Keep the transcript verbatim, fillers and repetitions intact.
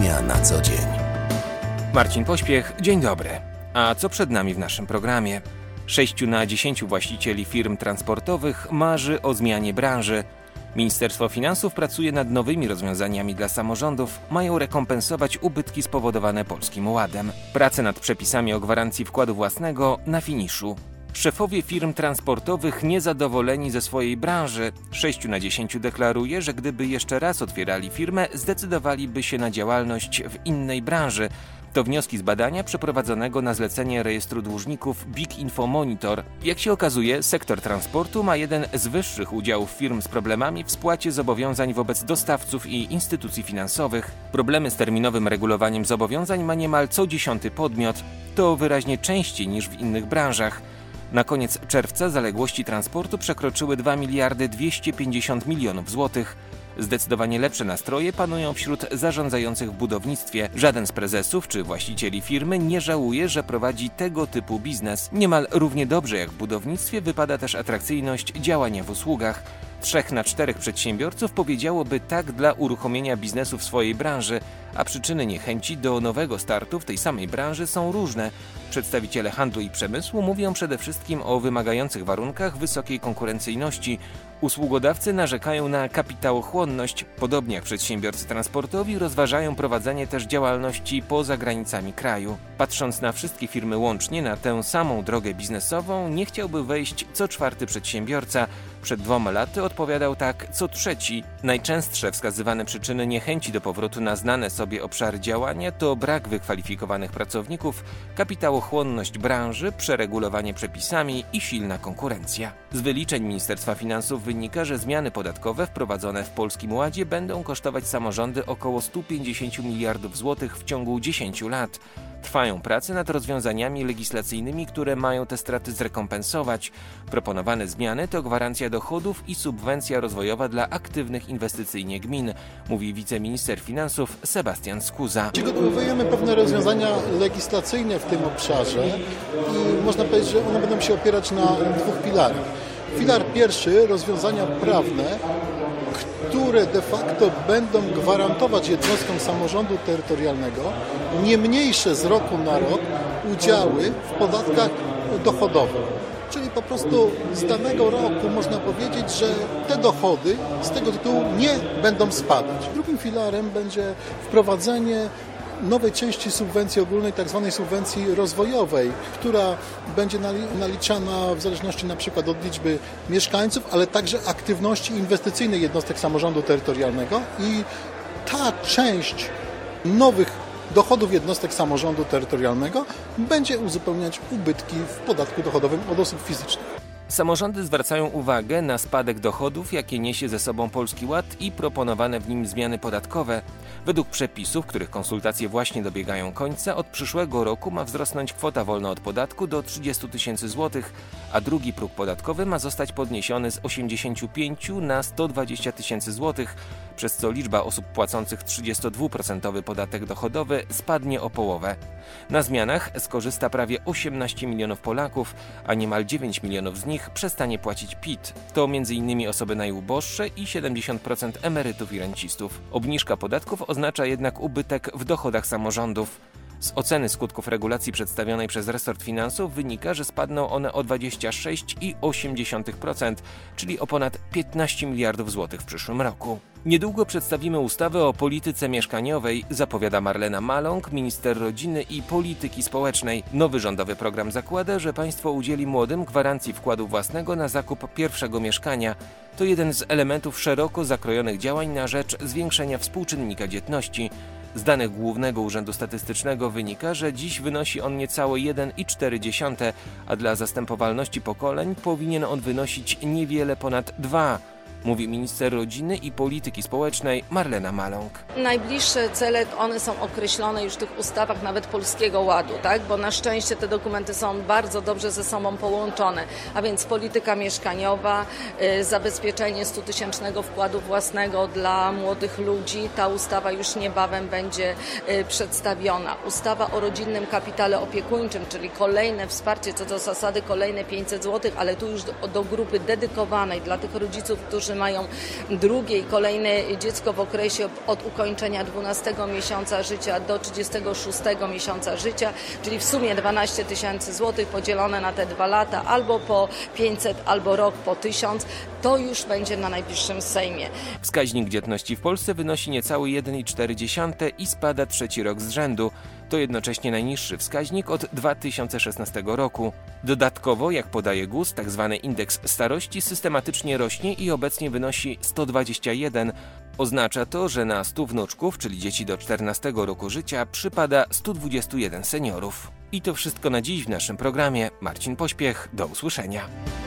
Ekonomia na co dzień. Marcin Pośpiech, dzień dobry. A co przed nami w naszym programie? Sześciu na dziesięciu właścicieli firm transportowych marzy o zmianie branży. Ministerstwo Finansów pracuje nad nowymi rozwiązaniami dla samorządów, mają rekompensować ubytki spowodowane Polskim Ładem. Prace nad przepisami o gwarancji wkładu własnego na finiszu. Szefowie firm transportowych niezadowoleni ze swojej branży. Sześciu na dziesięciu deklaruje, że gdyby jeszcze raz otwierali firmę, zdecydowaliby się na działalność w innej branży. To wnioski z badania przeprowadzonego na zlecenie rejestru dłużników Big Info Monitor. Jak się okazuje, sektor transportu ma jeden z wyższych udziałów firm z problemami w spłacie zobowiązań wobec dostawców i instytucji finansowych. Problemy z terminowym regulowaniem zobowiązań ma niemal co dziesiąty podmiot. To wyraźnie częściej niż w innych branżach. Na koniec czerwca zaległości transportu przekroczyły dwa miliardy dwieście pięćdziesiąt milionów złotych. Zdecydowanie lepsze nastroje panują wśród zarządzających w budownictwie. Żaden z prezesów czy właścicieli firmy nie żałuje, że prowadzi tego typu biznes. Niemal równie dobrze jak w budownictwie wypada też atrakcyjność działania w usługach. Trzech na czterech przedsiębiorców powiedziałoby tak dla uruchomienia biznesu w swojej branży, a przyczyny niechęci do nowego startu w tej samej branży są różne. Przedstawiciele handlu i przemysłu mówią przede wszystkim o wymagających warunkach wysokiej konkurencyjności. Usługodawcy narzekają na kapitałochłonność, podobnie jak przedsiębiorcy transportowi rozważają prowadzenie też działalności poza granicami kraju. Patrząc na wszystkie firmy łącznie na tę samą drogę biznesową, nie chciałby wejść co czwarty przedsiębiorca. Przed dwoma laty odpowiadał tak co trzeci. Najczęstsze wskazywane przyczyny niechęci do powrotu na znane sobie obszary działania to brak wykwalifikowanych pracowników, kapitałochłonność branży, przeregulowanie przepisami i silna konkurencja. Z wyliczeń Ministerstwa Finansów wynika, że zmiany podatkowe wprowadzone w Polskim Ładzie będą kosztować samorządy około sto pięćdziesiąt miliardów złotych w ciągu dziesięciu lat. Trwają prace nad rozwiązaniami legislacyjnymi, które mają te straty zrekompensować. Proponowane zmiany to gwarancja dochodów i subwencja rozwojowa dla aktywnych inwestycyjnie gmin, mówi wiceminister finansów Sebastian Skuza. Przygotowujemy pewne rozwiązania legislacyjne w tym obszarze i można powiedzieć, że one będą się opierać na dwóch filarach. Filar pierwszy, rozwiązania prawne, które de facto będą gwarantować jednostkom samorządu terytorialnego nie mniejsze z roku na rok udziały w podatkach dochodowych. Czyli po prostu z danego roku można powiedzieć, że te dochody z tego tytułu nie będą spadać. Drugim filarem będzie wprowadzenie nowej części subwencji ogólnej, tak zwanej subwencji rozwojowej, która będzie naliczana w zależności na przykład od liczby mieszkańców, ale także aktywności inwestycyjnej jednostek samorządu terytorialnego i ta część nowych dochodów jednostek samorządu terytorialnego będzie uzupełniać ubytki w podatku dochodowym od osób fizycznych. Samorządy zwracają uwagę na spadek dochodów, jakie niesie ze sobą Polski Ład i proponowane w nim zmiany podatkowe. Według przepisów, których konsultacje właśnie dobiegają końca, od przyszłego roku ma wzrosnąć kwota wolna od podatku do trzydziestu tysięcy złotych, a drugi próg podatkowy ma zostać podniesiony z osiemdziesięciu pięciu na sto dwadzieścia tysięcy złotych, przez co liczba osób płacących trzydziestodwuprocentowy podatek dochodowy spadnie o połowę. Na zmianach skorzysta prawie osiemnaście milionów Polaków, a niemal dziewięć milionów z nich przestanie płacić P I T. To między innymi osoby najuboższe i siedemdziesiąt procent emerytów i rencistów. Obniżka podatków oznacza jednak ubytek w dochodach samorządów. Z oceny skutków regulacji przedstawionej przez resort finansów wynika, że spadną one o dwadzieścia sześć przecinek osiem procent, czyli o ponad piętnaście miliardów złotych w przyszłym roku. Niedługo przedstawimy ustawę o polityce mieszkaniowej, zapowiada Marlena Maląg, minister rodziny i polityki społecznej. Nowy rządowy program zakłada, że państwo udzieli młodym gwarancji wkładu własnego na zakup pierwszego mieszkania. To jeden z elementów szeroko zakrojonych działań na rzecz zwiększenia współczynnika dzietności. Z danych Głównego Urzędu Statystycznego wynika, że dziś wynosi on niecałe jeden przecinek cztery, a dla zastępowalności pokoleń powinien on wynosić niewiele ponad dwa. mówi minister rodziny i polityki społecznej Marlena Maląg. Najbliższe cele, one są określone już w tych ustawach nawet Polskiego Ładu, tak? Bo na szczęście te dokumenty są bardzo dobrze ze sobą połączone, a więc polityka mieszkaniowa, y, zabezpieczenie stutysięcznego wkładu własnego dla młodych ludzi. Ta ustawa już niebawem będzie y, przedstawiona. Ustawa o rodzinnym kapitale opiekuńczym, czyli kolejne wsparcie, co do zasady kolejne pięćset złotych, ale tu już do, do grupy dedykowanej dla tych rodziców, którzy mają drugie i kolejne dziecko w okresie od ukończenia dwunastego miesiąca życia do trzydziestego szóstego miesiąca życia, czyli w sumie dwanaście tysięcy złotych podzielone na te dwa lata, albo po pięćset, albo rok po tysiąc, to już będzie na najbliższym Sejmie. Wskaźnik dzietności w Polsce wynosi niecałe jeden przecinek cztery i spada trzeci rok z rzędu. To jednocześnie najniższy wskaźnik od dwa tysiące szesnastego roku. Dodatkowo, jak podaje GUS, tzw. indeks starości systematycznie rośnie i obecnie wynosi sto dwadzieścia jeden. Oznacza to, że na stu wnuczków, czyli dzieci do czternastego roku życia, przypada stu dwudziestu jeden seniorów. I to wszystko na dziś w naszym programie. Marcin Pośpiech, do usłyszenia.